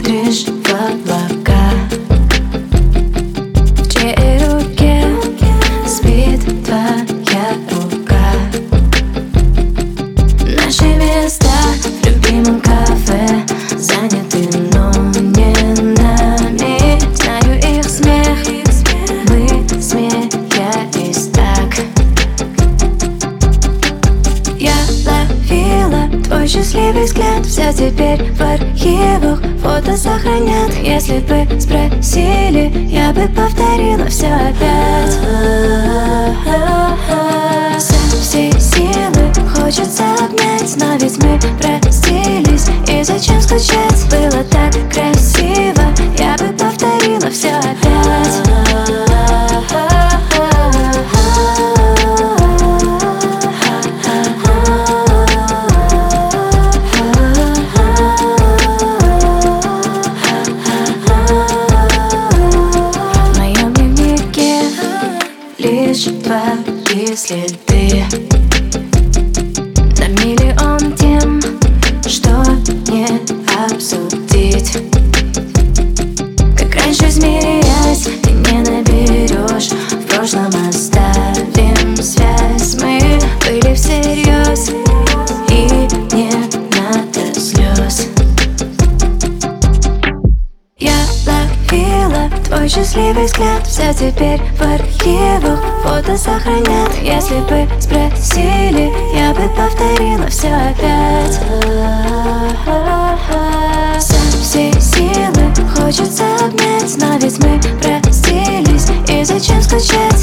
смотришь в облака. В чьей руке спит твоя рука? Наши места в любимом кафе заняты, но не нами. Знаю их смех, мы смеялись так. Я ловила твой счастливый взгляд. Все теперь в архивах, фото сохранят. Если бы спросили, я бы повторила все опять. Со всей силы хочется обнять, но ведь мы простились, и зачем скучать? Было так красиво, я бы повторила все опять. В моем дневнике лишь твои следы, на миллион тем, что не обсудить. Как раньше змеясь, ты не наберешь. В прошлом оставим связь. Мы были всерьез, и не надо слез. Я ловила твой счастливый взгляд. Все теперь в архивах, фото сохранят. Если бы спросили, я бы повторила все опять. Со всей силы хочется обнять, но ведь мы простились, и зачем скучать?